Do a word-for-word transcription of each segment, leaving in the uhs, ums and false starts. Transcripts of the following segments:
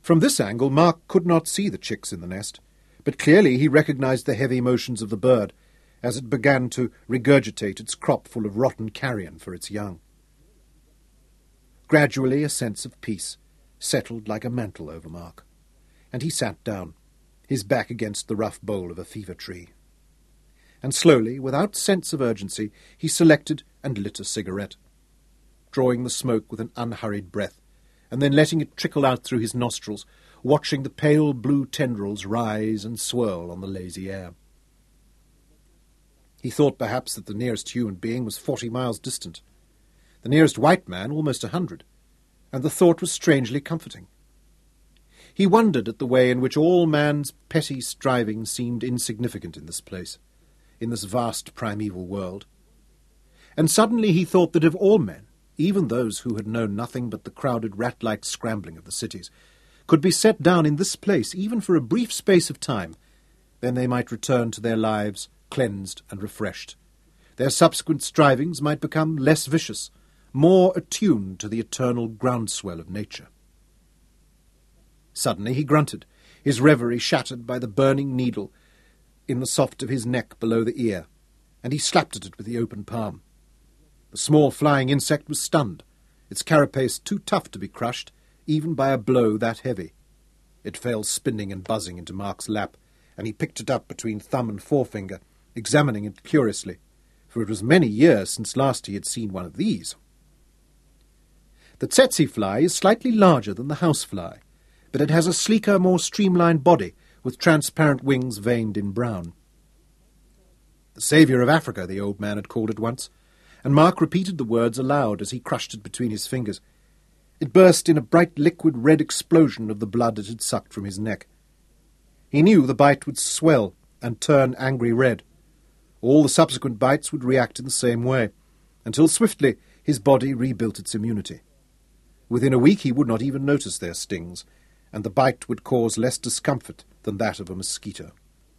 From this angle, Mark could not see the chicks in the nest, but clearly he recognized the heavy motions of the bird as it began to regurgitate its crop full of rotten carrion for its young. Gradually a sense of peace settled like a mantle over Mark, and he sat down, his back against the rough bole of a fever tree. And slowly, without sense of urgency, he selected and lit a cigarette, drawing the smoke with an unhurried breath, and then letting it trickle out through his nostrils, watching the pale blue tendrils rise and swirl on the lazy air. He thought perhaps that the nearest human being was forty miles distant, the nearest white man almost a hundred, and the thought was strangely comforting. He wondered at the way in which all man's petty striving seemed insignificant in this place, in this vast primeval world. And suddenly he thought that if all men, even those who had known nothing but the crowded rat-like scrambling of the cities, could be set down in this place even for a brief space of time, then they might return to their lives cleansed and refreshed. Their subsequent strivings might become less vicious, more attuned to the eternal groundswell of nature. Suddenly he grunted, his reverie shattered by the burning needle in the soft of his neck below the ear, and he slapped at it with the open palm. The small flying insect was stunned, its carapace too tough to be crushed, even by a blow that heavy. It fell spinning and buzzing into Mark's lap, and he picked it up between thumb and forefinger, examining it curiously, for it was many years since last he had seen one of these. The tsetse fly is slightly larger than the housefly, but it has a sleeker, more streamlined body, with transparent wings veined in brown. The saviour of Africa, the old man had called it once, and Mark repeated the words aloud as he crushed it between his fingers. It burst in a bright liquid red explosion of the blood it had sucked from his neck. He knew the bite would swell and turn angry red. All the subsequent bites would react in the same way, until swiftly his body rebuilt its immunity. Within a week he would not even notice their stings, and the bite would cause less discomfort than that of a mosquito.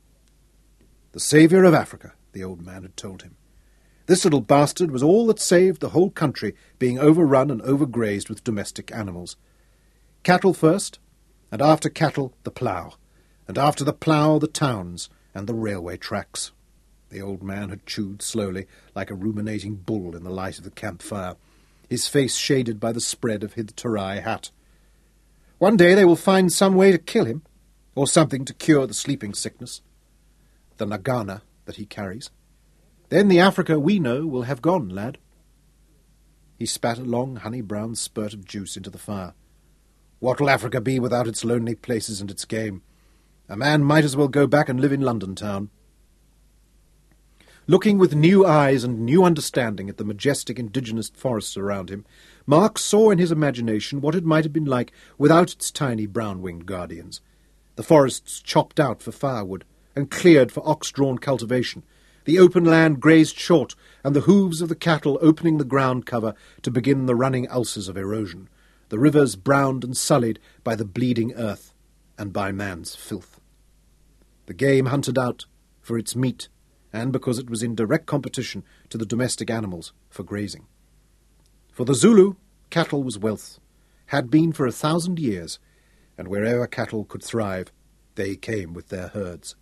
The saviour of Africa, the old man had told him. This little bastard was all that saved the whole country being overrun and overgrazed with domestic animals. Cattle first, and after cattle the plough, and after the plough the towns and the railway tracks. The old man had chewed slowly, like a ruminating bull in the light of the campfire, his face shaded by the spread of his Terai hat. One day they will find some way to kill him, or something to cure the sleeping sickness, the nagana that he carries. Then the Africa we know will have gone, lad. He spat a long honey-brown spurt of juice into the fire. What'll Africa be without its lonely places and its game? A man might as well go back and live in London town. Looking with new eyes and new understanding at the majestic indigenous forests around him, Mark saw in his imagination what it might have been like without its tiny brown-winged guardians. The forests chopped out for firewood and cleared for ox-drawn cultivation, the open land grazed short, and the hooves of the cattle opening the ground cover to begin the running ulcers of erosion, the rivers browned and sullied by the bleeding earth and by man's filth. The game hunted out for its meat, and because it was in direct competition to the domestic animals for grazing. For the Zulu, cattle was wealth, had been for a thousand years, and wherever cattle could thrive, they came with their herds.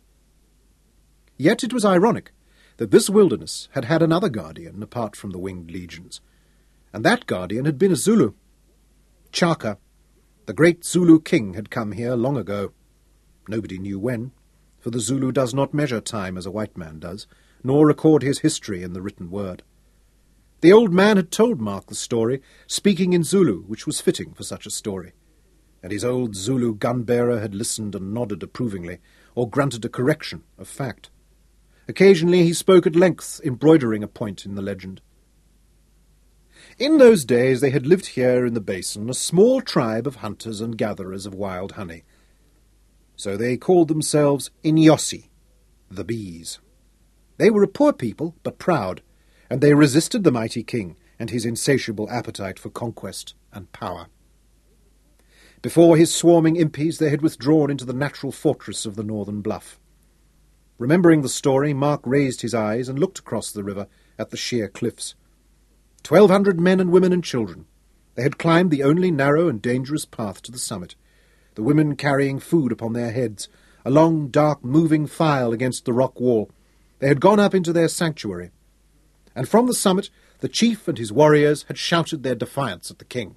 Yet it was ironic that this wilderness had had another guardian apart from the winged legions, and that guardian had been a Zulu. Chaka, the great Zulu king, had come here long ago. Nobody knew when, for the Zulu does not measure time as a white man does, nor record his history in the written word. The old man had told Mark the story, speaking in Zulu, which was fitting for such a story, and his old Zulu gun-bearer had listened and nodded approvingly, or grunted a correction of fact. Occasionally he spoke at length, embroidering a point in the legend. In those days they had lived here in the basin a small tribe of hunters and gatherers of wild honey. So they called themselves Inyosi, the bees. They were a poor people, but proud, and they resisted the mighty king and his insatiable appetite for conquest and power. Before his swarming impis they had withdrawn into the natural fortress of the northern bluff. Remembering the story, Mark raised his eyes and looked across the river at the sheer cliffs. Twelve hundred men and women and children. They had climbed the only narrow and dangerous path to the summit, the women carrying food upon their heads, a long, dark, moving file against the rock wall. They had gone up into their sanctuary, and from the summit the chief and his warriors had shouted their defiance at the king.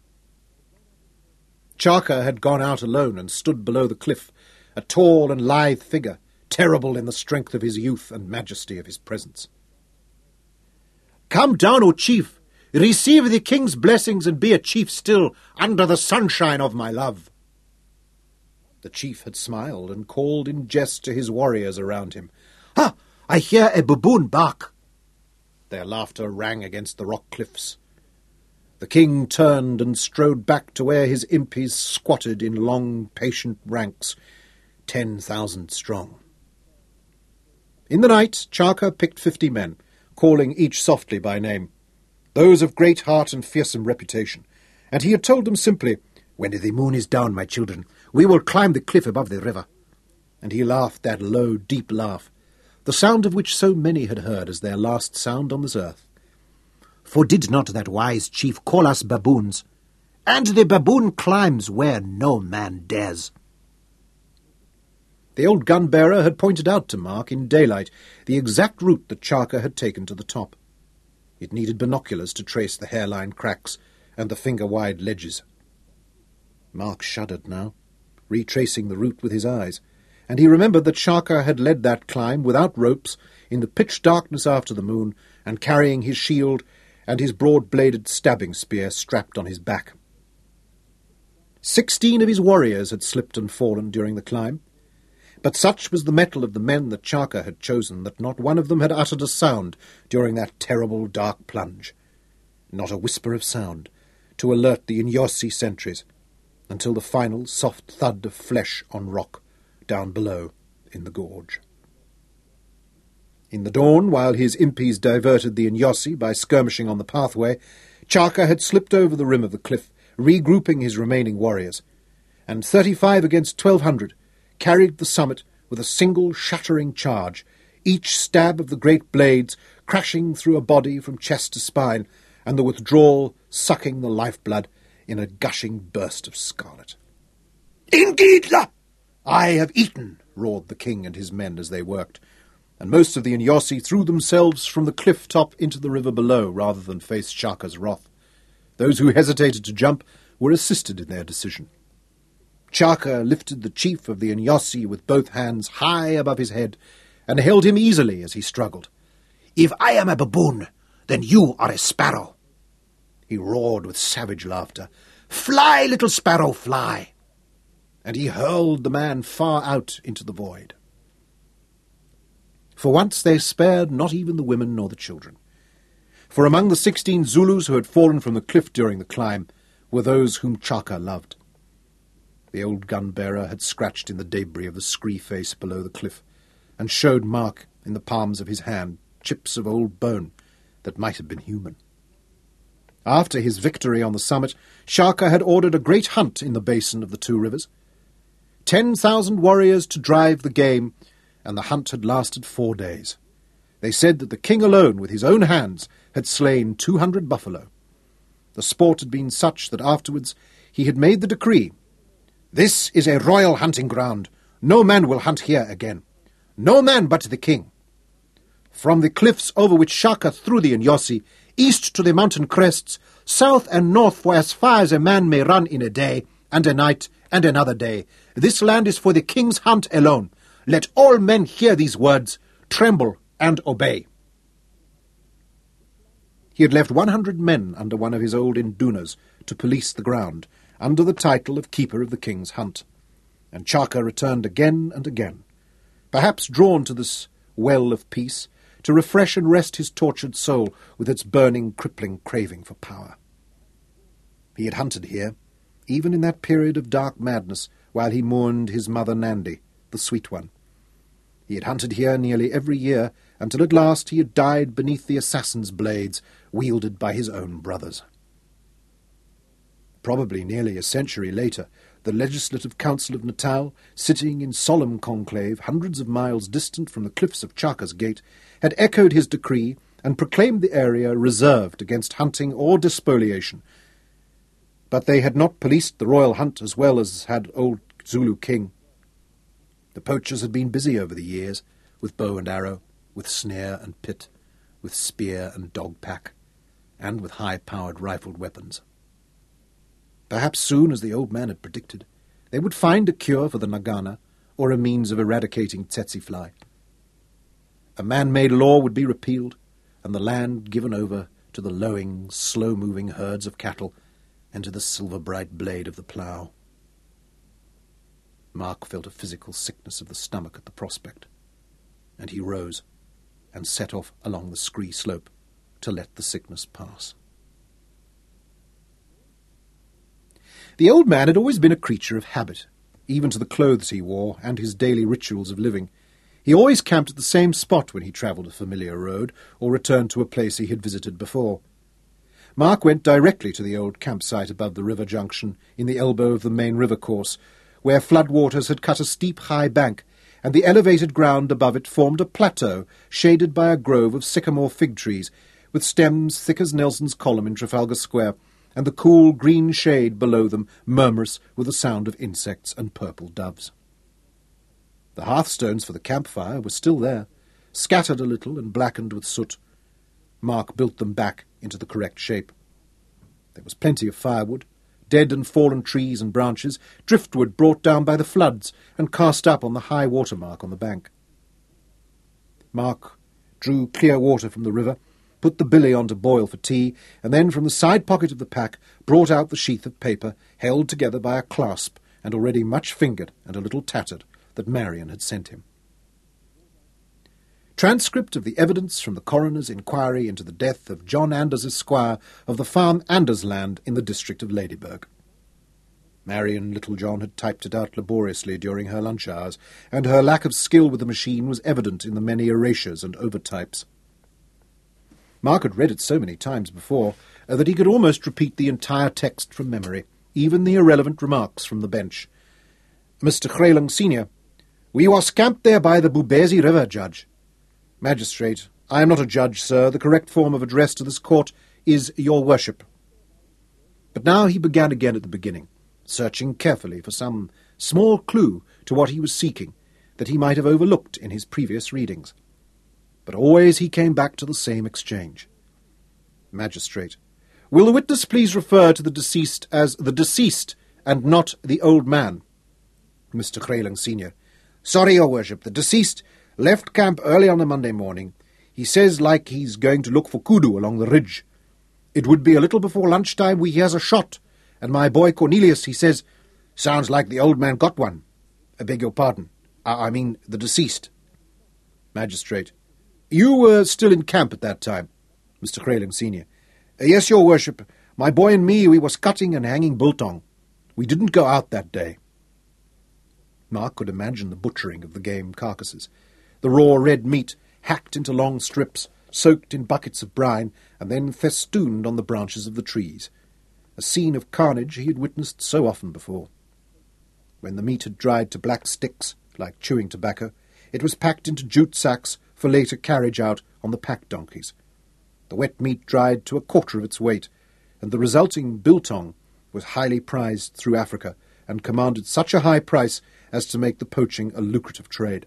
Chaka had gone out alone and stood below the cliff, a tall and lithe figure, terrible in the strength of his youth and majesty of his presence. "Come down, O chief! Receive the king's blessings and be a chief still, under the sunshine of my love." The chief had smiled and called in jest to his warriors around him. "Ha! I hear a baboon bark." Their laughter rang against the rock cliffs. The king turned and strode back to where his impis squatted in long, patient ranks, ten thousand strong. In the night, Chaka picked fifty men, calling each softly by name, those of great heart and fearsome reputation, and he had told them simply, "When the moon is down, my children, we will climb the cliff above the river." And he laughed that low, deep laugh, the sound of which so many had heard as their last sound on this earth. "For did not that wise chief call us baboons? And the baboon climbs where no man dares." The old gun-bearer had pointed out to Mark in daylight the exact route that Chaka had taken to the top. It needed binoculars to trace the hairline cracks and the finger-wide ledges. Mark shuddered now, retracing the route with his eyes, and he remembered that Chaka had led that climb without ropes, in the pitch darkness after the moon, and carrying his shield and his broad-bladed stabbing spear strapped on his back. Sixteen of his warriors had slipped and fallen during the climb, but such was the mettle of the men that Chaka had chosen that not one of them had uttered a sound during that terrible dark plunge, not a whisper of sound, to alert the Inyosi sentries, until the final soft thud of flesh on rock down below in the gorge. In the dawn, while his impis diverted the Inyosi by skirmishing on the pathway, Chaka had slipped over the rim of the cliff, regrouping his remaining warriors, and thirty-five against twelve hundred carried the summit with a single shattering charge, each stab of the great blades crashing through a body from chest to spine, and the withdrawal sucking the lifeblood in a gushing burst of scarlet. "Ingidla! I have eaten!" roared the king and his men as they worked, and most of the Inyosi threw themselves from the cliff-top into the river below rather than face Chaka's wrath. Those who hesitated to jump were assisted in their decision. Chaka lifted the chief of the Inyosi with both hands high above his head, and held him easily as he struggled. "If I am a baboon, then you are a sparrow." He roared with savage laughter. "Fly, little sparrow, fly!" And he hurled the man far out into the void. For once they spared not even the women nor the children. For among the sixteen Zulus who had fallen from the cliff during the climb were those whom Chaka loved. The old gun-bearer had scratched in the debris of the scree face below the cliff, and showed Mark in the palms of his hand chips of old bone that might have been human. After his victory on the summit, Chaka had ordered a great hunt in the basin of the two rivers. Ten thousand warriors to drive the game, and the hunt had lasted four days. They said that the king alone, with his own hands, had slain two hundred buffalo. The sport had been such that afterwards he had made the decree, "This is a royal hunting ground. No man will hunt here again. No man but the king." From the cliffs over which Chaka threw the Inyosi, east to the mountain crests, south and north for as far as a man may run in a day, and a night, and another day, this land is for the king's hunt alone. Let all men hear these words, tremble and obey. He had left one hundred men under one of his old indunas to police the ground, under the title of Keeper of the King's Hunt, and Chaka returned again and again, perhaps drawn to this well of peace, to refresh and rest his tortured soul with its burning, crippling craving for power. He had hunted here, even in that period of dark madness, while he mourned his mother Nandi, the sweet one. He had hunted here nearly every year, until at last he had died beneath the assassin's blades, wielded by his own brothers. Probably nearly a century later, the Legislative Council of Natal, sitting in solemn conclave hundreds of miles distant from the cliffs of Chaka's Gate, had echoed his decree and proclaimed the area reserved against hunting or despoliation. but they had not policed the royal hunt as well as had old Zulu King. The poachers had been busy over the years, with bow and arrow, with snare and pit, with spear and dog-pack, and with high-powered rifled weapons. Perhaps soon, as the old man had predicted, they would find a cure for the Nagana, or a means of eradicating tsetse-fly. A man-made law would be repealed, and the land given over to the lowing, slow-moving herds of cattle and to the silver-bright blade of the plough. Mark felt a physical sickness of the stomach at the prospect, and he rose and set off along the scree slope to let the sickness pass. The old man had always been a creature of habit, even to the clothes he wore and his daily rituals of living. He always camped at the same spot when he travelled a familiar road or returned to a place he had visited before. Mark went directly to the old campsite above the river junction in the elbow of the main river course, where floodwaters had cut a steep high bank, and the elevated ground above it formed a plateau shaded by a grove of sycamore fig trees, with stems thick as Nelson's column in Trafalgar Square, and the cool green shade below them murmurous with the sound of insects and purple doves. The hearthstones for the campfire were still there, scattered a little and blackened with soot. Mark built them back into the correct shape. There was plenty of firewood, dead and fallen trees and branches, driftwood brought down by the floods and cast up on the high water mark on the bank. Mark drew clear water from the river, put the billy on to boil for tea, and then from the side pocket of the pack brought out the sheath of paper, held together by a clasp, and already much fingered and a little tattered, that Marion had sent him. Transcript of the evidence from the coroner's inquiry into the death of John Anders, Esquire, of the farm Andersland in the district of Ladysburg. Marion Littlejohn had typed it out laboriously during her lunch hours, and her lack of skill with the machine was evident in the many erasures and overtypes. Mark had read it so many times before uh, that he could almost repeat the entire text from memory, even the irrelevant remarks from the bench. Mister Greyling Senior, "We was camped there by the Bubesi River, Judge." Magistrate, "I am not a judge, sir. The correct form of address to this court is Your Worship." But now he began again at the beginning, searching carefully for some small clue to what he was seeking that he might have overlooked in his previous readings. But always he came back to the same exchange. Magistrate, "Will the witness please refer to the deceased as the deceased and not the old man?" Mister Greyling Senior, "Sorry, Your Worship, the deceased left camp early on a Monday morning. He says like he's going to look for kudu along the ridge. It would be a little before lunchtime we hears a shot, and my boy Cornelius, he says, sounds like the old man got one. I beg your pardon. I, I mean the deceased." Magistrate, "You were still in camp at that time?" Mister Greyling Senior, "Yes, Your Worship. My boy and me, we was cutting and hanging biltong. We didn't go out that day." Mark could imagine the butchering of the game carcasses, the raw red meat hacked into long strips, soaked in buckets of brine, and then festooned on the branches of the trees, a scene of carnage he had witnessed so often before. When the meat had dried to black sticks, like chewing tobacco, it was packed into jute sacks for later carriage out on the pack donkeys. The wet meat dried to a quarter of its weight, and the resulting biltong was highly prized through Africa and commanded such a high price as to make the poaching a lucrative trade.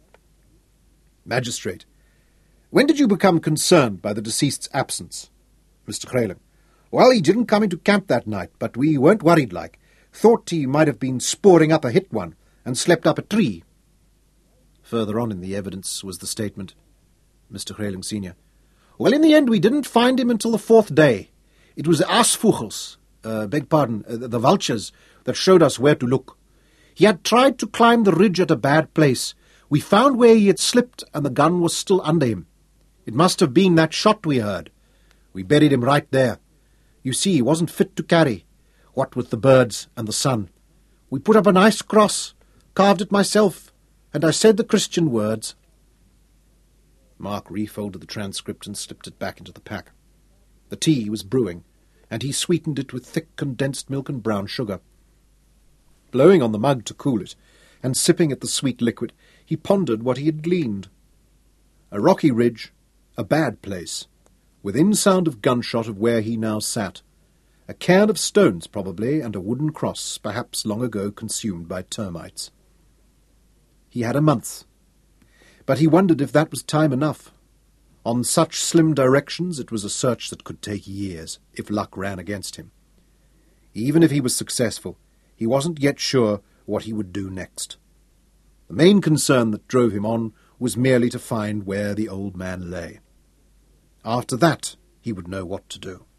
Magistrate, "When did you become concerned by the deceased's absence?" Mister Greyling, "Well, he didn't come into camp that night, but we weren't worried like. Thought he might have been sporing up a hit one and slept up a tree." Further on in the evidence was the statement. Mister Greyling Senior, "Well, in the end we didn't find him until the fourth day. It was the aasvogels, uh, beg pardon, uh, the vultures, that showed us where to look. He had tried to climb the ridge at a bad place. We found where he had slipped, and the gun was still under him. It must have been that shot we heard. We buried him right there. You see, he wasn't fit to carry, what with the birds and the sun. We put up a nice cross, carved it myself, and I said the Christian words." Mark refolded the transcript and slipped it back into the pack. The tea was brewing, and he sweetened it with thick condensed milk and brown sugar. Blowing on the mug to cool it, and sipping at the sweet liquid, he pondered what he had gleaned. A rocky ridge, a bad place, within sound of gunshot of where he now sat, A cairn of stones, probably, and a wooden cross, perhaps long ago consumed by termites. He had a month, but he wondered if that was time enough. On such slim directions it was a search that could take years, if luck ran against him. Even if he was successful, he wasn't yet sure what he would do next. The main concern that drove him on was merely to find where the old man lay. After that, he would know what to do.